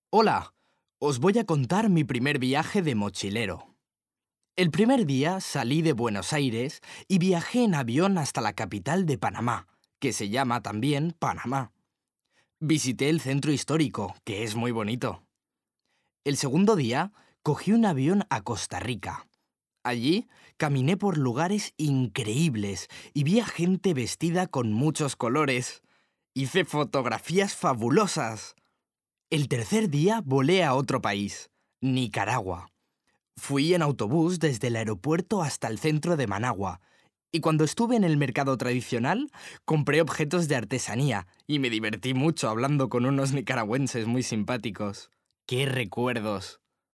Hola, os voy a contar mi primer viaje de mochilero. El primer día salí de Buenos Aires y viajé en avión hasta la capital de Panamá, que se llama también Panamá. Visité el centro histórico, que es muy bonito. El segundo día cogí un avión a Costa Rica. Allí caminé por lugares increíbles y vi a gente vestida con muchos colores. Hice fotografías fabulosas. El tercer día volé a otro país, Nicaragua. Fui en autobús desde el aeropuerto hasta el centro de Managua, y cuando estuve en el mercado tradicional, compré objetos de artesanía y me divertí mucho hablando con unos nicaragüenses muy simpáticos. ¡Qué recuerdos!